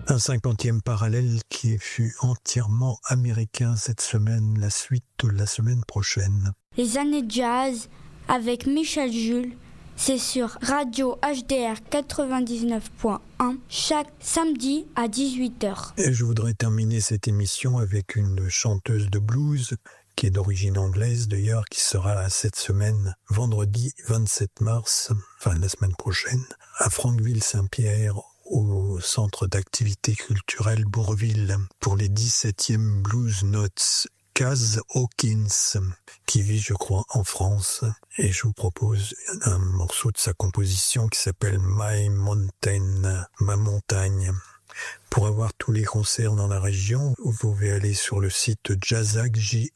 Un 50e parallèle qui fut entièrement américain cette semaine, la suite la semaine prochaine. Les années jazz avec Michel Jules, c'est sur Radio HDR 99.1 chaque samedi à 18h. Et je voudrais terminer cette émission avec une chanteuse de blues qui est d'origine anglaise d'ailleurs, qui sera cette semaine, vendredi 27 mars, enfin la semaine prochaine, à Franqueville-Saint-Pierre, au centre d'activité culturelle Bourville, pour les 17e Blues Notes. Kaz Hawkins, qui vit, je crois, en France, et je vous propose un morceau de sa composition qui s'appelle My Mountain, ma montagne. Pour avoir tous les concerts dans la région, vous pouvez aller sur le site jazag,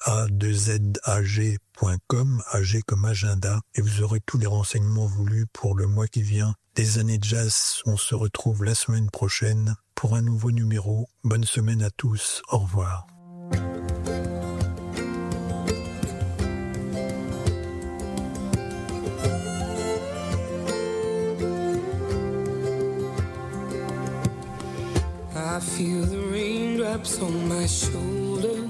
JA2ZAG.com, AG comme agenda, et vous aurez tous les renseignements voulus pour le mois qui vient. Des années jazz, on se retrouve la semaine prochaine pour un nouveau numéro. Bonne semaine à tous, au revoir. I feel the raindrops on my shoulder.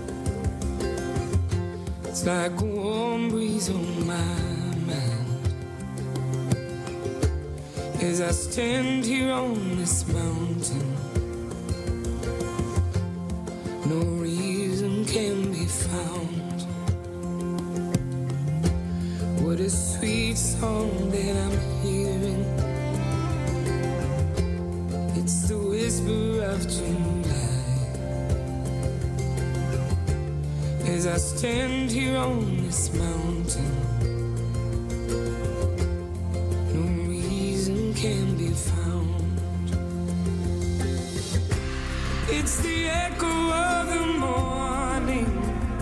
It's like a warm breeze on my mind. As I stand here on this mountain, no reason can be found. What a sweet song that I'm hearing. It's the whisper of July. As I stand here on this mountain, no reason can be found. It's the echo of the morning,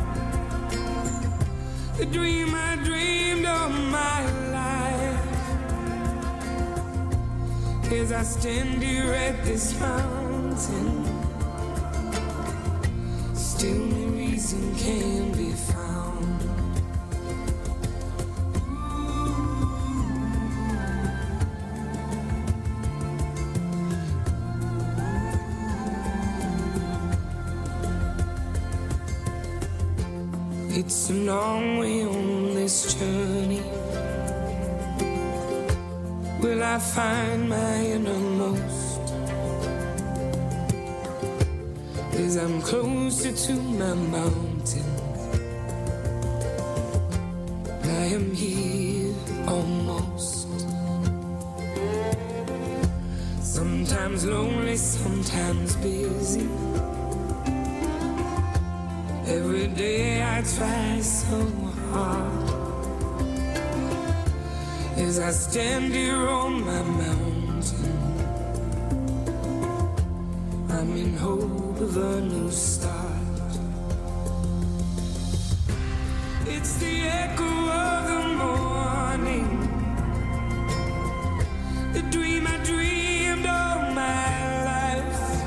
the dream I dreamed of my life. As I stand here at this mountain, still no reason can be found. It's a long way on this journey. Will I find my innermost? As I'm closer to my mountain, I am here almost. Sometimes lonely, sometimes busy. Every day I try so hard. As I stand here on my mountain, I'm in hope of a new start. It's the echo of the morning, the dream I dreamed all my life.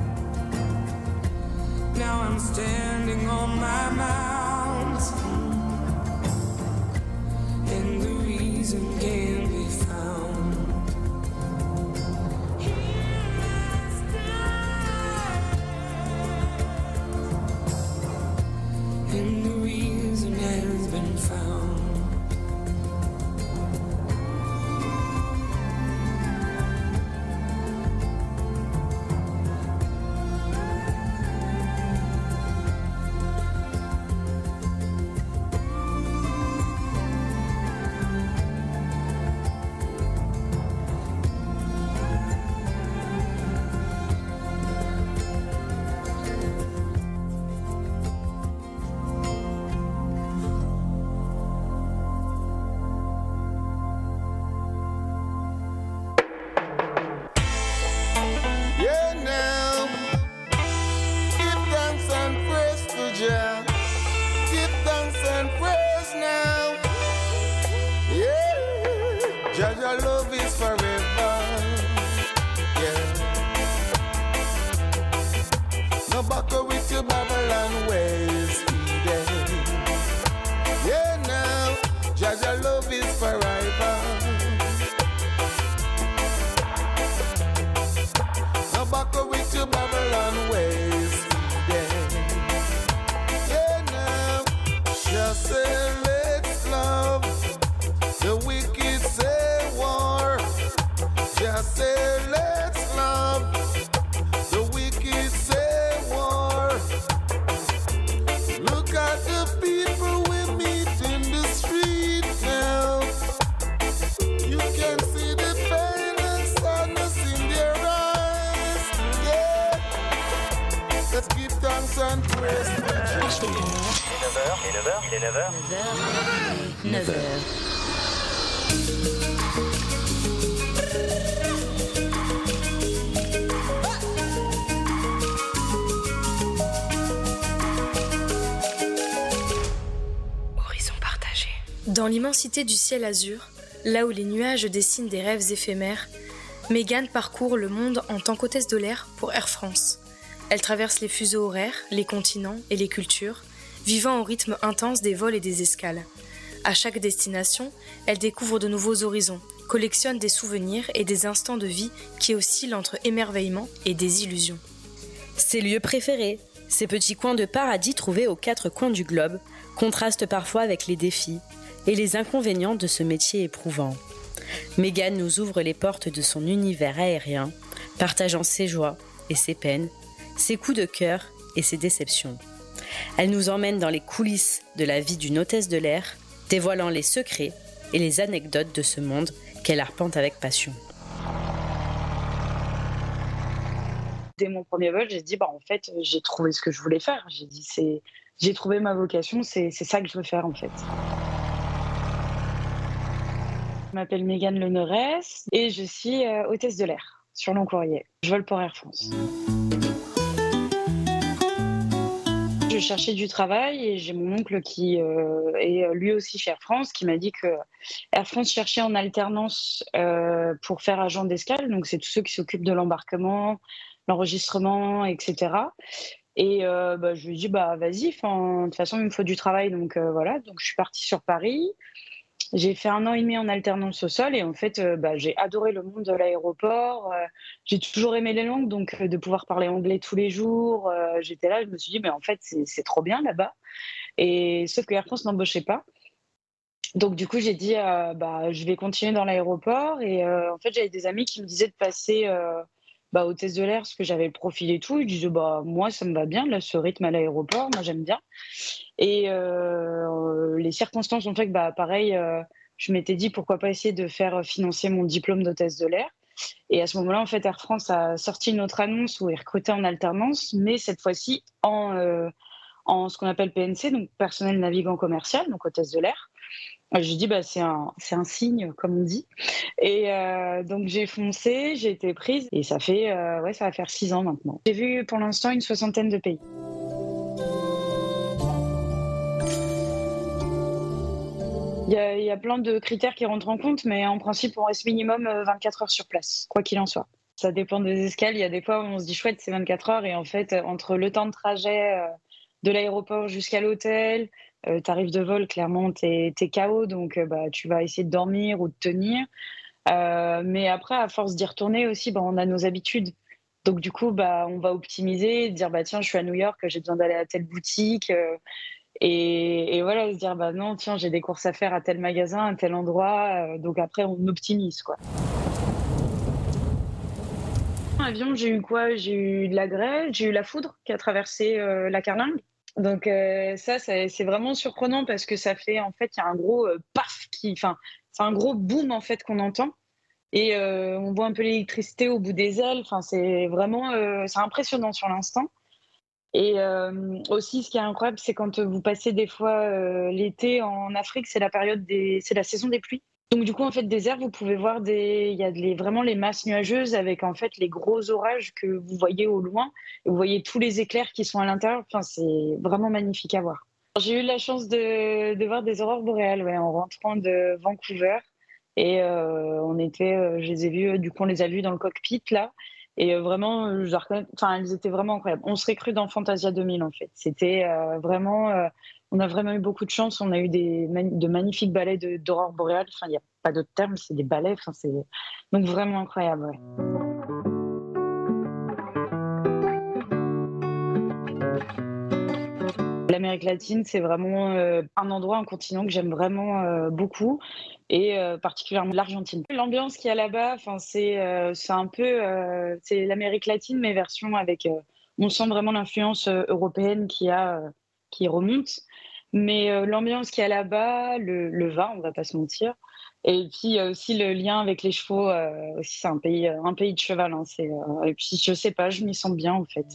Now I'm standing on my mountain, and the reason can be found. And the reason has been found. to Babylon ways. Yeah, now, just say let's love. The wicked say war. Just say let's love. The wicked say war. Look at the people we meet in the street now. You can see the pain and sadness in their eyes. Yeah. Let's give thanks and praise to Jesus. Il est 9h. Horizon partagé. Dans l'immensité du ciel azur, là où les nuages dessinent des rêves éphémères, Mégane parcourt le monde en tant qu'hôtesse de l'air pour Air France. Elle traverse les fuseaux horaires, les continents et les cultures, vivant au rythme intense des vols et des escales. À chaque destination, elle découvre de nouveaux horizons, collectionne des souvenirs et des instants de vie qui oscillent entre émerveillement et désillusion. Ses lieux préférés, ces petits coins de paradis trouvés aux quatre coins du globe, contrastent parfois avec les défis et les inconvénients de ce métier éprouvant. Mégane nous ouvre les portes de son univers aérien, partageant ses joies et ses peines, ses coups de cœur et ses déceptions. Elle nous emmène dans les coulisses de la vie d'une hôtesse de l'air, dévoilant les secrets et les anecdotes de ce monde qu'elle arpente avec passion. Dès mon premier vol, j'ai dit en fait, j'ai trouvé ce que je voulais faire. J'ai trouvé ma vocation, c'est ça que je veux faire en fait. Je m'appelle Mégane Lenorès et je suis hôtesse de l'air sur long courrier. Je vole pour Air France. Je cherchais du travail et j'ai mon oncle qui est lui aussi chez Air France qui m'a dit que Air France cherchait en alternance pour faire agent d'escale. Donc c'est tous ceux qui s'occupent de l'embarquement, l'enregistrement, etc. Et je lui ai dit vas-y, de toute façon il me faut du travail. Donc voilà, donc je suis partie sur Paris. J'ai fait 1 an et demi en alternance au sol et en fait, j'ai adoré le monde de l'aéroport. J'ai toujours aimé les langues, donc de pouvoir parler anglais tous les jours, j'étais là, je me suis dit, mais en fait, c'est trop bien là-bas. Et sauf que Air France n'embauchait pas. Donc du coup, j'ai dit, je vais continuer dans l'aéroport. Et en fait, j'avais des amis qui me disaient de passer hôtesse de l'air parce que j'avais le profil et tout. Ils disaient, moi, ça me va bien, là, ce rythme à l'aéroport, moi, j'aime bien. Et les circonstances ont fait que, pareil, je m'étais dit pourquoi pas essayer de faire financer mon diplôme d'hôtesse de l'air. Et à ce moment-là, en fait, Air France a sorti une autre annonce où ils recrutaient en alternance, mais cette fois-ci en ce qu'on appelle PNC, donc personnel navigant commercial, donc hôtesse de l'air. J'ai dit, c'est un signe, comme on dit. Et donc, j'ai foncé, j'ai été prise. Et ça va faire 6 ans maintenant. J'ai vu pour l'instant une 60aine de pays. Il y a plein de critères qui rentrent en compte, mais en principe, on reste minimum 24 heures sur place, quoi qu'il en soit. Ça dépend des escales. Il y a des fois où on se dit chouette, c'est 24 heures. Et en fait, entre le temps de trajet de l'aéroport jusqu'à l'hôtel, tarif de vol, clairement, t'es KO. Donc, tu vas essayer de dormir ou de tenir. Mais après, à force d'y retourner aussi, on a nos habitudes. Donc, du coup, on va optimiser, dire tiens, je suis à New York, j'ai besoin d'aller à telle boutique. Et voilà, se dire non, tiens, j'ai des courses à faire à tel magasin, à tel endroit. Donc après, on optimise, quoi. En avion, j'ai eu quoi? J'ai eu de la grêle, j'ai eu la foudre qui a traversé la carlingue. Donc ça, c'est vraiment surprenant parce que ça fait, en fait, il y a un gros paf c'est un gros boom en fait qu'on entend. Et on voit un peu l'électricité au bout des ailes. Enfin, c'est vraiment, c'est impressionnant sur l'instant. Et aussi, ce qui est incroyable, c'est quand vous passez des fois l'été en Afrique, c'est la saison des pluies. Donc du coup, en fait, désert, vous pouvez voir il y a vraiment les masses nuageuses avec en fait les gros orages que vous voyez au loin. Et vous voyez tous les éclairs qui sont à l'intérieur. Enfin, c'est vraiment magnifique à voir. J'ai eu la chance de voir des aurores boréales, en rentrant de Vancouver. Et je les ai vues. Du coup, on les a vues dans le cockpit là. Et vraiment, elles étaient vraiment incroyables. On serait cru dans Fantasia 2000, en fait. C'était vraiment... on a vraiment eu beaucoup de chance. On a eu de magnifiques ballets d'aurore boréale. Enfin, il n'y a pas d'autre terme, c'est des ballets. Donc, vraiment incroyable, ouais. L'Amérique latine, c'est vraiment un endroit, un continent que j'aime vraiment beaucoup, et particulièrement l'Argentine. L'ambiance qu'il y a là-bas, c'est un peu c'est l'Amérique latine, mais version avec. On sent vraiment l'influence européenne qui remonte, mais l'ambiance qu'il y a là-bas, le vin, on va pas se mentir, et puis il y a aussi le lien avec les chevaux. Aussi, c'est un pays de cheval. Hein, et puis je sais pas, je m'y sens bien en fait.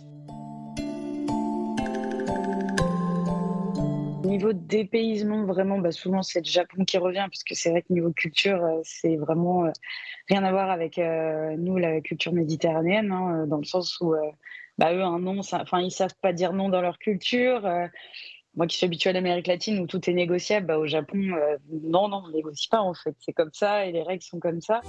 Niveau dépaysement, vraiment, souvent c'est le Japon qui revient, parce que c'est vrai que niveau culture, c'est vraiment rien à voir avec nous, la culture méditerranéenne, hein, dans le sens où eux, un non, ils savent pas dire non dans leur culture. Moi qui suis habituée à l'Amérique latine où tout est négociable, au Japon, non, on négocie pas en fait. C'est comme ça et les règles sont comme ça.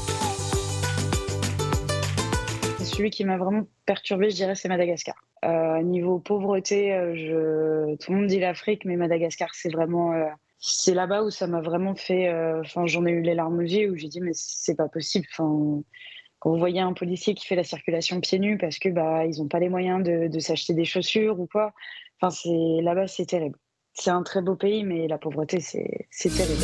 Celui qui m'a vraiment perturbée, je dirais, c'est Madagascar. Niveau pauvreté, tout le monde dit l'Afrique, mais Madagascar, c'est vraiment... c'est là-bas où ça m'a vraiment fait... j'en ai eu les larmes aux yeux, où j'ai dit, mais c'est pas possible. Quand vous voyez un policier qui fait la circulation pieds nus parce que ils n'ont pas les moyens de s'acheter des chaussures ou quoi. Là-bas, c'est terrible. C'est un très beau pays, mais la pauvreté, c'est terrible.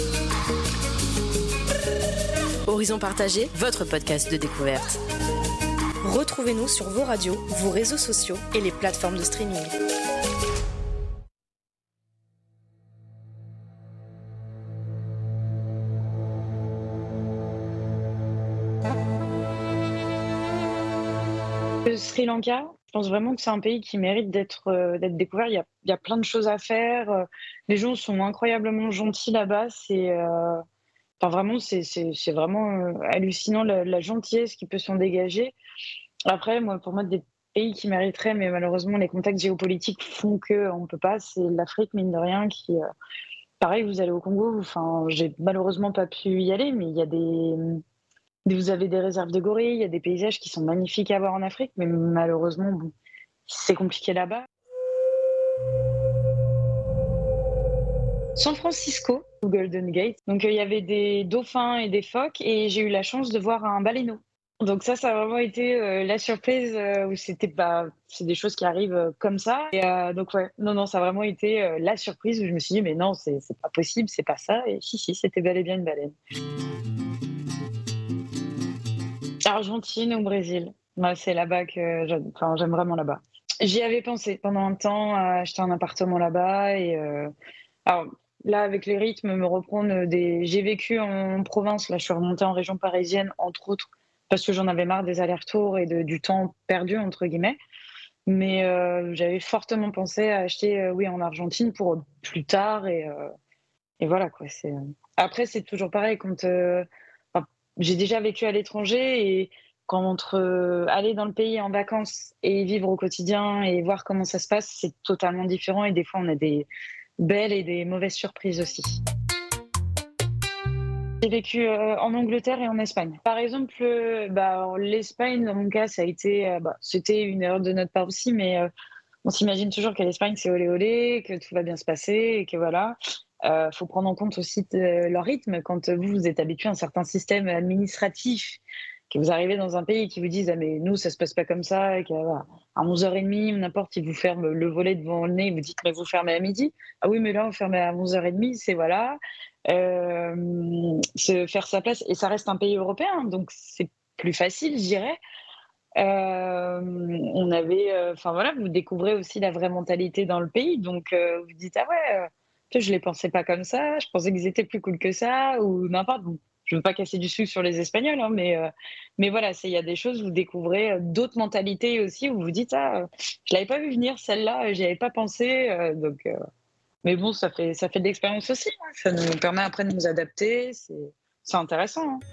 Horizon partagé, votre podcast de découverte. Retrouvez-nous sur vos radios, vos réseaux sociaux et les plateformes de streaming. Le Sri Lanka, je pense vraiment que c'est un pays qui mérite d'être découvert. Il y a plein de choses à faire. Les gens sont incroyablement gentils là-bas. Vraiment, c'est vraiment hallucinant la gentillesse qui peut s'en dégager. Après, pour moi, des pays qui mériteraient, mais malheureusement, les contacts géopolitiques font qu'on ne peut pas. C'est l'Afrique, mine de rien, qui... pareil, vous allez au Congo, j'ai malheureusement pas pu y aller, mais il y a vous avez des réserves de gorilles, il y a des paysages qui sont magnifiques à voir en Afrique, mais malheureusement, c'est compliqué là-bas. San Francisco, au Golden Gate. Donc, il y avait des dauphins et des phoques, et j'ai eu la chance de voir un baleineau. Donc ça a vraiment été la surprise où c'est des choses qui arrivent comme ça. Et donc ouais, non, ça a vraiment été la surprise où je me suis dit, mais non, c'est pas possible, c'est pas ça. Et si, c'était bel et bien une baleine. Argentine ou Brésil. Moi, c'est là-bas que j'aime vraiment là-bas. J'y avais pensé pendant un temps à acheter un appartement là-bas. Et alors là, avec les rythmes, me reprendre j'ai vécu en province. Là, je suis remontée en région parisienne, entre autres, parce que j'en avais marre des allers-retours et du temps perdu, entre guillemets. Mais j'avais fortement pensé à acheter en Argentine pour plus tard. Et voilà, quoi. Après, c'est toujours pareil. J'ai déjà vécu à l'étranger, et entre aller dans le pays en vacances et vivre au quotidien et voir comment ça se passe, c'est totalement différent. Et des fois, on a des belles et des mauvaises surprises aussi. J'ai vécu en Angleterre et en Espagne. Par exemple, l'Espagne, dans mon cas, ça a été, c'était une erreur de notre part aussi, mais on s'imagine toujours qu'à l'Espagne, c'est olé olé, que tout va bien se passer et que voilà. Faut prendre en compte aussi leur rythme. Quand vous êtes habitué à un certain système administratif, que vous arrivez dans un pays qui vous disent « Ah mais nous, ça se passe pas comme ça », et qu'à 11h30, n'importe, ils vous ferment le volet devant le nez, vous dites « Mais vous fermez à midi ». Ah oui, mais là, on ferme à 11h30, c'est voilà. Se faire sa place, et ça reste un pays européen, donc c'est plus facile, je dirais. On avait, vous découvrez aussi la vraie mentalité dans le pays, donc vous dites ah ouais, je les pensais pas comme ça, je pensais qu'ils étaient plus cool que ça, ou n'importe. Bon, je veux pas casser du sucre sur les Espagnols, hein, mais voilà, il y a des choses, vous découvrez d'autres mentalités aussi, où vous dites je l'avais pas vu venir celle-là, j'y avais pas pensé, mais bon, ça fait de l'expérience aussi, hein. Ça nous permet après de nous adapter, c'est intéressant, hein.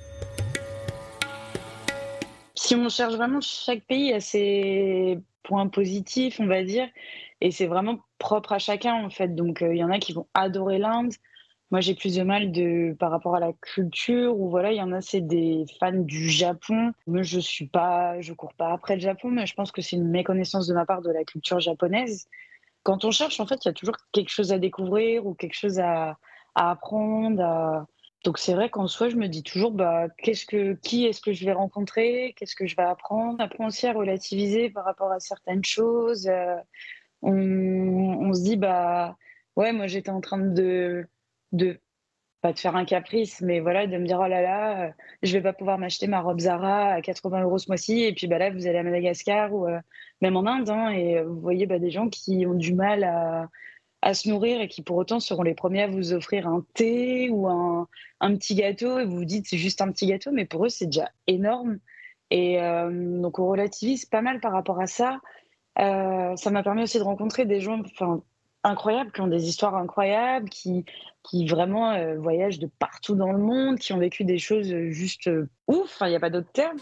Si on cherche vraiment, chaque pays a ses points positifs, on va dire, et c'est vraiment propre à chacun, en fait. Donc, il y en a qui vont adorer l'Inde. Moi, j'ai plus de mal par rapport à la culture, où voilà, il y en a, c'est des fans du Japon. Moi, je cours pas après le Japon, mais je pense que c'est une méconnaissance de ma part de la culture japonaise. Quand on cherche, en fait, il y a toujours quelque chose à découvrir ou quelque chose à apprendre. Donc c'est vrai qu'en soi, je me dis toujours, qui est-ce que je vais rencontrer, qu'est-ce que je vais apprendre. Après aussi à relativiser par rapport à certaines choses. on se dit, bah, ouais, moi j'étais en train de pas de faire un caprice, mais voilà, de me dire: «Oh là là, je vais pas pouvoir m'acheter ma robe Zara à 80 € ce mois-ci» et puis, bah, là, vous allez à Madagascar ou même en Inde, hein et vous voyez, bah, des gens qui ont du mal à se nourrir et qui, pour autant, seront les premiers à vous offrir un thé ou un petit gâteau et vous vous dites: «C'est juste un petit gâteau», mais pour eux, c'est déjà énorme et donc on relativise pas mal par rapport à ça. Ça m'a permis aussi de rencontrer des gens, enfin, incroyables, qui ont des histoires incroyables, qui vraiment, voyagent de partout dans le monde, qui ont vécu des choses, juste, ouf, enfin, il y a pas d'autre terme.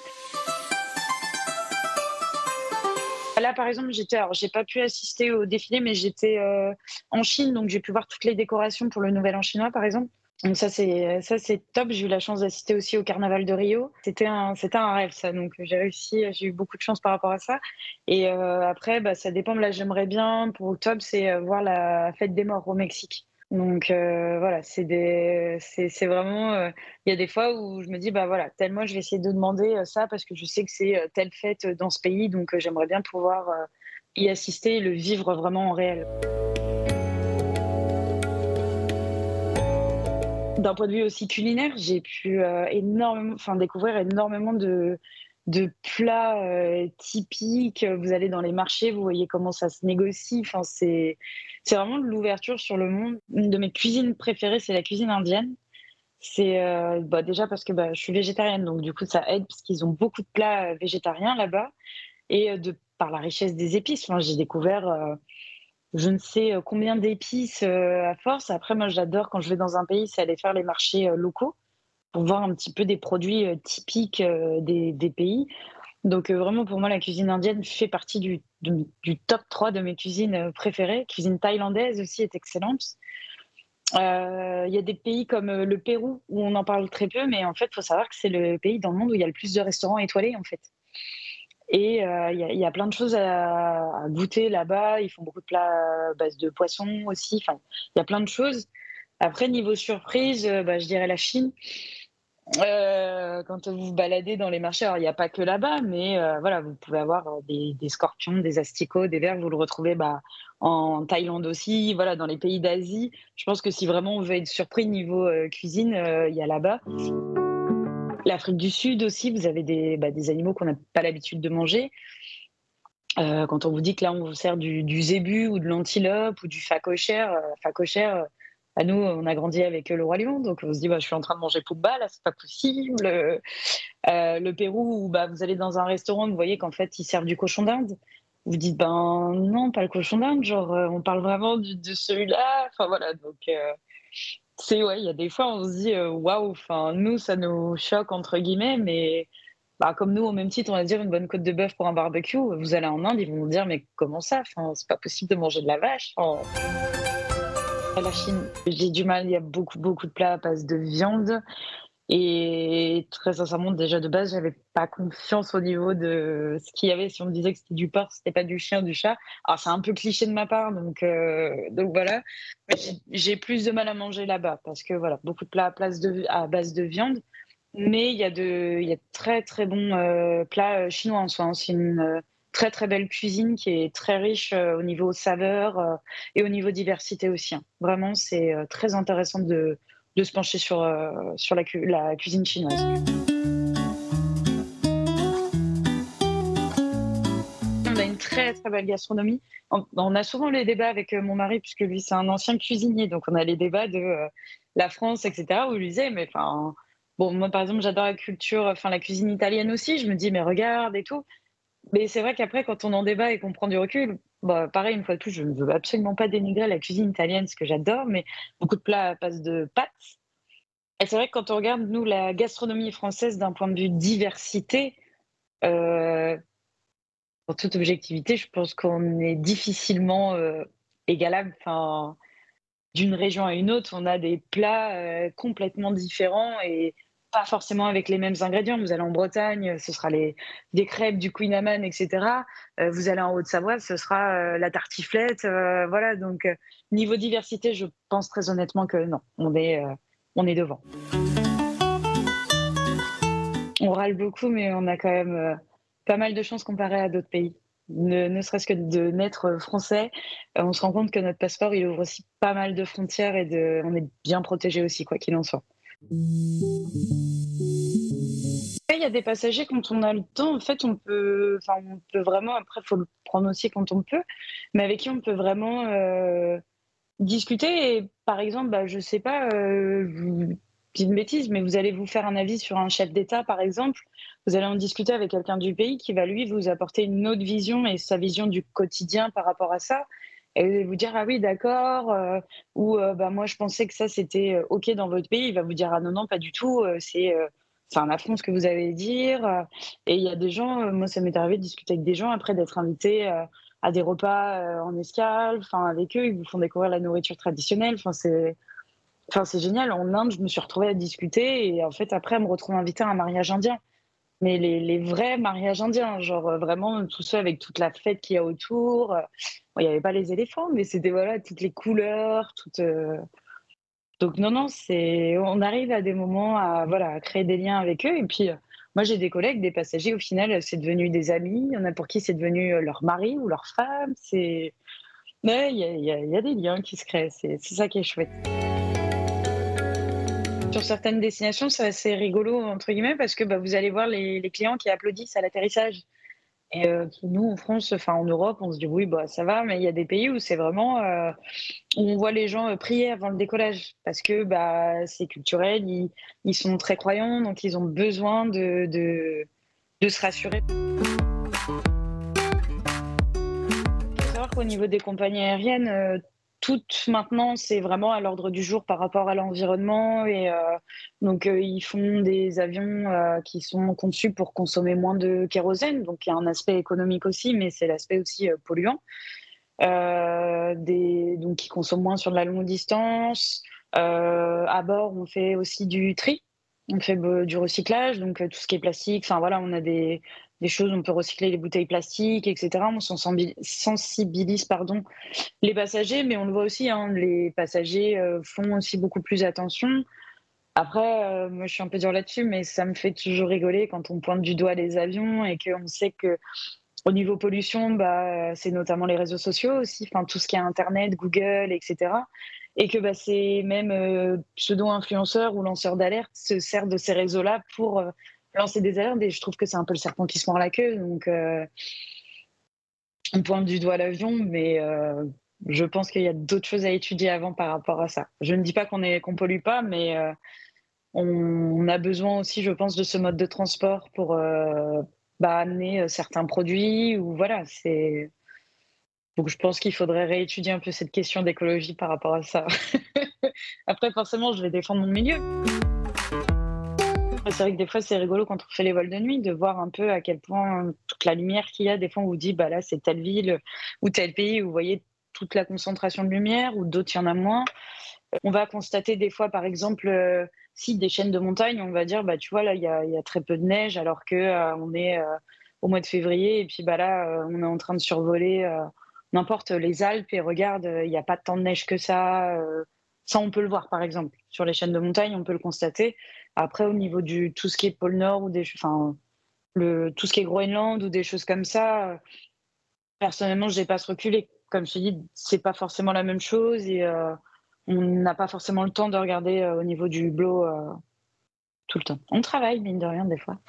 Là, par exemple, j'ai pas pu assister au défilé, mais j'étais, en Chine, donc j'ai pu voir toutes les décorations pour le Nouvel An chinois, par exemple. Donc ça c'est top. J'ai eu la chance d'assister aussi au carnaval de Rio. C'était un rêve ça, donc j'ai eu beaucoup de chance par rapport à ça et après, bah, ça dépend. Là, j'aimerais bien pour octobre, c'est, voir la fête des morts au Mexique. Donc voilà, c'est vraiment, il y a des fois où je me dis: «Bah, voilà, tel mois, je vais essayer de demander, ça parce que je sais que c'est, telle fête, dans ce pays, donc j'aimerais bien pouvoir, y assister et le vivre vraiment en réel». D'un point de vue aussi culinaire, j'ai pu, découvrir énormément de plats, typiques. Vous allez dans les marchés, vous voyez comment ça se négocie. Enfin, c'est vraiment de l'ouverture sur le monde. Une de mes cuisines préférées, c'est la cuisine indienne. C'est, bah, déjà parce que, bah, je suis végétarienne, donc du coup, ça aide parce qu'ils ont beaucoup de plats, végétariens là-bas et de par la richesse des épices. Enfin, j'ai découvert, je ne sais, combien d'épices, à force. Après, moi, j'adore quand je vais dans un pays, c'est aller faire les marchés, locaux pour voir un petit peu des produits, typiques, des pays. Donc, vraiment pour moi, la cuisine indienne fait partie du top 3 de mes cuisines, préférées. Cuisine thaïlandaise aussi est excellente. Il y a des pays comme, le Pérou où on en parle très peu, mais en fait, il faut savoir que c'est le pays dans le monde où il y a le plus de restaurants étoilés, en fait. Et il y a plein de choses à goûter là-bas. Ils font beaucoup de plats à base de poisson aussi. Enfin, il y a plein de choses. Après, niveau surprise, bah, je dirais la Chine. Quand vous vous baladez dans les marchés, alors il y a pas que là-bas, mais voilà, vous pouvez avoir, des scorpions, des asticots, des vers. Vous le retrouvez, bah, en Thaïlande aussi, voilà, dans les pays d'Asie. Je pense que si vraiment on veut être surpris niveau, cuisine, il y a là-bas. L'Afrique du Sud aussi, vous avez des animaux qu'on n'a pas l'habitude de manger. Quand on vous dit que là, on vous sert du zébu ou de l'antilope ou du phacochère, bah, nous, on a grandi avec le roi lion, donc on se dit: «Bah, je suis en train de manger Pooba, là, c'est pas possible». Le Pérou où, bah, vous allez dans un restaurant, vous voyez qu'en fait, ils servent du cochon d'Inde. Vous dites: «Ben, non, pas le cochon d'Inde, genre, on parle vraiment de celui-là». Enfin voilà, donc ouais, il y a des fois, on se dit, «Waouh», enfin, nous, ça nous «choque» entre guillemets, mais bah, comme nous, au même titre, on va dire une bonne côte de bœuf pour un barbecue. Vous allez en Inde, ils vont vous dire: «Mais comment ça? Enfin, c'est pas possible de manger de la vache». Enfin, la Chine, j'ai du mal, il y a beaucoup, beaucoup de plats à base de viande et très sincèrement, déjà de base, j'avais pas confiance au niveau de ce qu'il y avait. Si on me disait que c'était du porc, c'était pas du chien, du chat. Alors c'est un peu cliché de ma part, donc voilà. Mais j'ai plus de mal à manger là-bas parce que voilà, beaucoup de plats à base de viande. Mais il y a de très, très bons, plats, chinois en soi, hein. C'est une, très, très belle cuisine qui est très riche, au niveau saveurs, et au niveau diversité aussi, hein. Vraiment, c'est, très intéressant de se pencher sur la cuisine chinoise. On a une très, très belle gastronomie. On a souvent les débats avec, mon mari puisque lui, c'est un ancien cuisinier, donc on a les débats de, la France et cetera où il lui disait: «Mais enfin». Bon, moi, par exemple, j'adore la cuisine italienne aussi. Je me dis: «Mais regarde et tout». Mais c'est vrai qu'après, quand on en débat et qu'on prend du recul, bah, pareil, une fois de plus, je ne veux absolument pas dénigrer la cuisine italienne, ce que j'adore, mais beaucoup de plats à base de pâtes. Et c'est vrai que quand on regarde, nous, la gastronomie française d'un point de vue diversité, heu, en toute objectivité, je pense qu'on est difficilement, égalable. Enfin, d'une région à une autre, on a des plats, complètement différents et pas forcément avec les mêmes ingrédients. Vous allez en Bretagne, ce sera des crêpes, du Queen Amman et cetera. Vous allez en Haute-Savoie, ce sera, la tartiflette, voilà donc niveau diversité, je pense très honnêtement que non, on est devant. On râle beaucoup, mais on a quand même, pas mal de chance comparé à d'autres pays. ne serait-ce que de naître français, on se rend compte que notre passeport, il ouvre aussi pas mal de frontières on est bien protégé aussi, quoi qu'il en soit. Il y a des passagers, quand on a le temps, en fait, on peut vraiment, après, il faut le prendre aussi quand on peut, mais avec qui on peut vraiment discuter. Et par exemple, je sais pas, je dis une bêtise, mais vous allez vous faire un avis sur un chef d'État, par exemple, vous allez en discuter avec quelqu'un du pays qui va, lui, vous apporter une autre vision et sa vision du quotidien par rapport à ça. Et vous dire, ah oui, d'accord, ou moi je pensais que ça c'était OK dans votre pays. Il va vous dire, ah non, non, pas du tout, c'est un affront ce que vous allez dire. Et il y a des gens, moi ça m'est arrivé de discuter avec des gens après d'être invité à des repas en escale, avec eux, ils vous font découvrir la nourriture traditionnelle. C'est génial. En Inde, je me suis retrouvée à discuter et en fait après, elle me retrouve invitée à un mariage indien. Mais les vrais mariages indiens, genre vraiment tout ça avec toute la fête qu'il y a autour. Bon, il n'y avait pas les éléphants, mais c'était voilà, toutes les couleurs, Donc non, non, on arrive à des moments à créer des liens avec eux. Et puis, moi, j'ai des collègues, des passagers, au final, c'est devenu des amis. Il y en a pour qui c'est devenu leur mari ou leur femme. Mais il y a des liens qui se créent. C'est ça qui est chouette. Sur certaines destinations, c'est assez rigolo, entre guillemets, parce que vous allez voir les clients qui applaudissent à l'atterrissage. Et nous, en France, en Europe, on se dit oui, ça va, mais il y a des pays où c'est vraiment où on voit les gens prier avant le décollage parce que c'est culturel, ils sont très croyants, donc ils ont besoin de se rassurer. Il faut savoir qu'au niveau des compagnies aériennes, toutes maintenant, c'est vraiment à l'ordre du jour par rapport à l'environnement et donc ils font des avions qui sont conçus pour consommer moins de kérosène, donc il y a un aspect économique aussi, mais c'est l'aspect aussi polluant. Donc qui consomment moins sur de la longue distance. À bord, on fait aussi du tri, on fait du recyclage, donc tout ce qui est plastique. Voilà, on a des choses, on peut recycler les bouteilles plastiques, etc. On sensibilise les passagers, mais on le voit aussi, hein, les passagers font aussi beaucoup plus attention. Après, moi je suis un peu dure là-dessus, mais ça me fait toujours rigoler quand on pointe du doigt les avions et qu'on sait que au niveau pollution, c'est notamment les réseaux sociaux aussi, tout ce qui est Internet, Google, etc. Et que ces mêmes pseudo-influenceurs ou lanceurs d'alerte se servent de ces réseaux-là pour lancer des alertes. Et je trouve que c'est un peu le serpent qui se mord la queue. Donc, on pointe du doigt l'avion, mais je pense qu'il y a d'autres choses à étudier avant par rapport à ça. Je ne dis pas qu'on pollue pas, mais on a besoin aussi, je pense, de ce mode de transport pour amener certains produits ou voilà, donc je pense qu'il faudrait réétudier un peu cette question d'écologie par rapport à ça. Après, forcément, je vais défendre mon milieu. C'est vrai que des fois, c'est rigolo quand on fait les vols de nuit de voir un peu à quel point toute la lumière qu'il y a, des fois on vous dit là c'est telle ville ou tel pays où vous voyez toute la concentration de lumière, ou d'autres il y en a moins. On va constater des fois, par exemple, si des chaînes de montagne, on va dire, tu vois, là, il y a très peu de neige, alors que on est au mois de février, et puis là, on est en train de survoler n'importe les Alpes, et regarde, il n'y a pas tant de neige que ça. Ça, on peut le voir, par exemple. Sur les chaînes de montagne, on peut le constater. Après, au niveau tout ce qui est pôle Nord, ou tout ce qui est Groenland, ou des choses comme ça, personnellement, je n'ai pas ce recul, et comme je te dis, c'est pas forcément la même chose, et on n'a pas forcément le temps de regarder au niveau du hublot tout le temps. On travaille, mine de rien, des fois.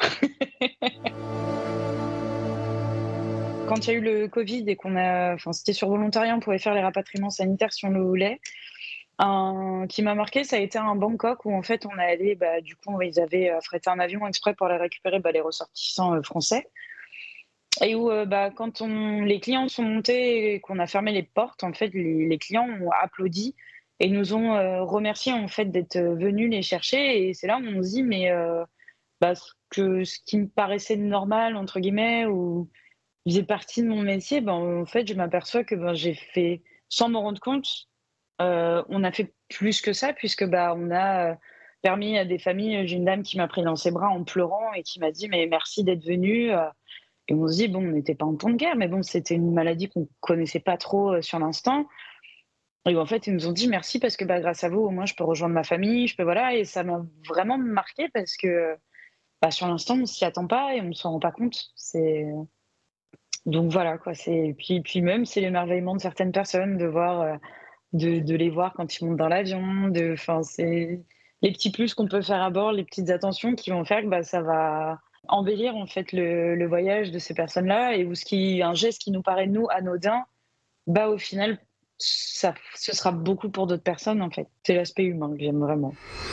Quand il y a eu le Covid et c'était sur volontariat, on pouvait faire les rapatriements sanitaires si on le voulait. Qui m'a marqué, ça a été un Bangkok où en fait on est allé, du coup ils avaient affrété un avion exprès pour aller récupérer les ressortissants français. Et où quand les clients sont montés et qu'on a fermé les portes, en fait les clients ont applaudi et nous ont remercié en fait d'être venus les chercher. Et c'est là où on se dit mais ce qui me paraissait normal entre guillemets ou faisait partie de mon métier, en fait je m'aperçois que j'ai fait sans m'en rendre compte. On a fait plus que ça puisque on a permis à des familles. J'ai une dame qui m'a pris dans ses bras en pleurant et qui m'a dit mais merci d'être venue. Et on se dit on n'était pas en temps de guerre, mais c'était une maladie qu'on connaissait pas trop sur l'instant. Et en fait ils nous ont dit merci parce que grâce à vous au moins je peux rejoindre ma famille, et ça m'a vraiment marqué parce que sur l'instant on s'y attend pas et on ne s'en rend pas compte. Donc voilà, quoi. Puis même, c'est l'émerveillement de certaines personnes de voir, de les voir quand ils montent dans l'avion. Enfin, c'est les petits plus qu'on peut faire à bord, les petites attentions qui vont faire que ça va embellir en fait le voyage de ces personnes-là et un geste qui nous paraît nous anodin, au final, ce sera beaucoup pour d'autres personnes en fait. C'est l'aspect humain que j'aime vraiment.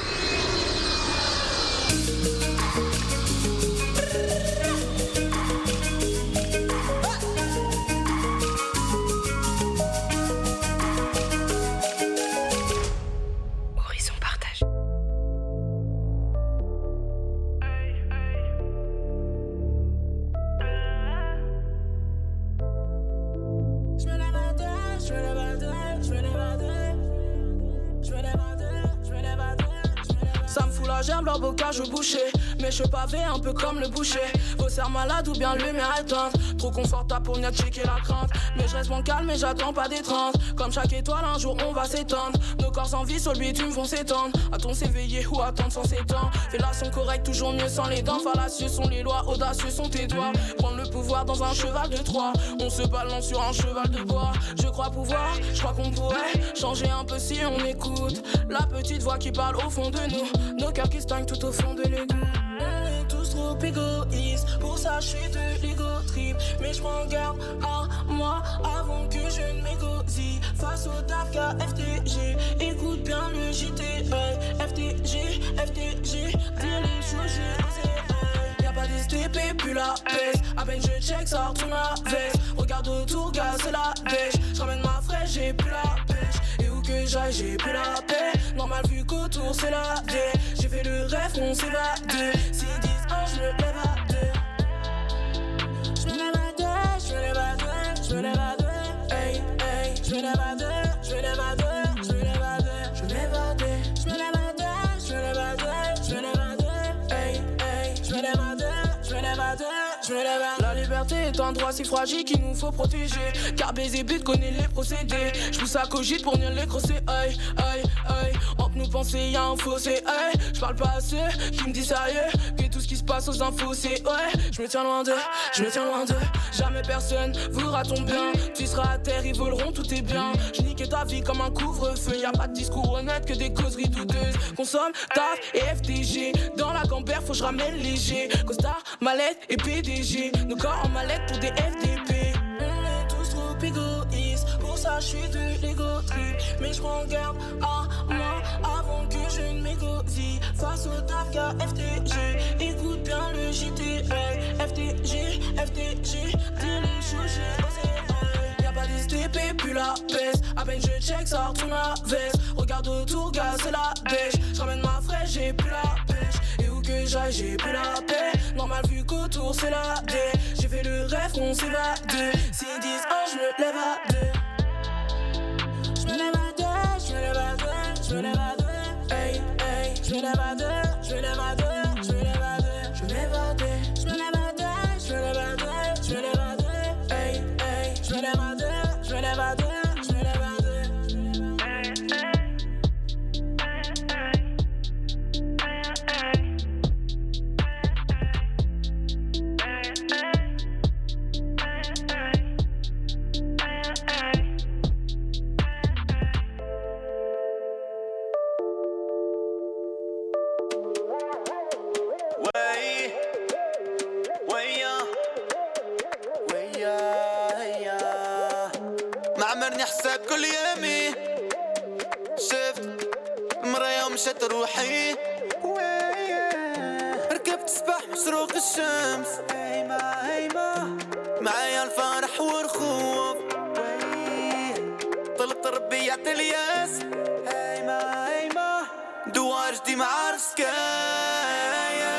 J'aime leur bocage au boucher, mais je pavé un peu comme le boucher. Vos serres malades ou bien lumière éteinte. Trop confortable pour venir checker la crainte. Mais je reste mon calme et j'attends pas d'étreinte. Comme chaque étoile, un jour on va s'éteindre. Nos corps sans vie sur le bitume vont s'étendre. A-t-on s'éveiller ou attendre sans s'étendre? Fellation correcte, toujours mieux sans les dents. Fallacieux sont les lois, audacieux sont tes doigts. Prendre le pouvoir dans un cheval de Troie. On se balance sur un cheval de bois. Je crois pouvoir, je crois qu'on pourrait changer un peu si on écoute la petite voix qui parle au fond de nous. Nos cœurs qui stagnent tout au fond de l'égout. On est tous trop égoïstes, pour ça je suis de l'ego trip. Mais je prends garde à moi avant que je ne m'égosille. Face au taf qu'à FTG, écoute bien le JT. FTG, dire les choses, j'ai osé. Y'a pas d'STP, plus la baisse. À peine je check, ça retourne la veste. Regarde autour, gaz, c'est la dèche. Je ramène ma fraîche, j'ai plus la pêche. Et où que j'aille, j'ai plus la paix. Normal vu qu'autour c'est la D. J'ai fait le rêve, on s'évade. S'ils disent un, je me lève à deux. Je me lève à deux, je me lève à deux, je me lève à deux. Hey, hey, je me lève à deux, je me lève à deux, je me lève à deux, je me lève à deux, je me lève à deux, je me lève à deux, je me lève à deux. Hey, hey, je me lève à deux, je me lève à deux, je me lève à deux. La liberté est un droit si fragile qu'il nous faut protéger. Car baiser but connaît les procédés. Je pousse à cogite pour venir les crosser. Aïe, aïe, aïe. Entre nous penser y'a un fossé. Aïe, je parle pas à ceux qui me disent sérieux que tout ce qui se passe aux infos c'est ouais. Je me tiens loin d'eux, je me tiens loin d'eux. Jamais personne voudra ton bien. Tu seras à terre, ils voleront, tout est bien. Je nique ta vie comme un couvre-feu. Y'a pas de discours honnête que des causeries douteuses. Consomme, taf et FTG. Dans la gambère faut que je ramène léger. Costard, mallette et PDG. Nos corps en mallette pour des FDP. On est tous trop égoïstes, pour ça je suis de l'ego trip. Mais je prends garde à moi avant que je ne m'égosille. Face au taf qu'à FTG, écoute bien le JT. FTG, dis les choses, j'ai osé. Y'a pas d'STP, plus la baisse. À peine je check, ça retourne la veste. Regarde autour, gaz, c'est la dèche. Je ramène ma fraîche, j'ai plus la pêche. Et où que j'aille, j'ai plus la paix. Normal vu qu'autour c'est la D. J'ai fait le rêve, on s'évade. S'ils disent un, je me lève à deux. Je me lève à deux, je me lève à deux, je me lève à deux. Hey, hey, je me lève à deux, je me lève à deux, je me lève à deux, je me lève à deux, je me lève à deux, je me lève à deux, je me lève à deux. Hey, hey, je me lève à deux, je me lève à deux, je me lève à deux. حساب كل يومي شفت المرايا ومشات روحي ركبت سباح مشروق الشمس معايا الفرح والخوف طلبت ربي يعطي الياس دوار جدي ما عارف سكاير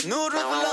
Noodle for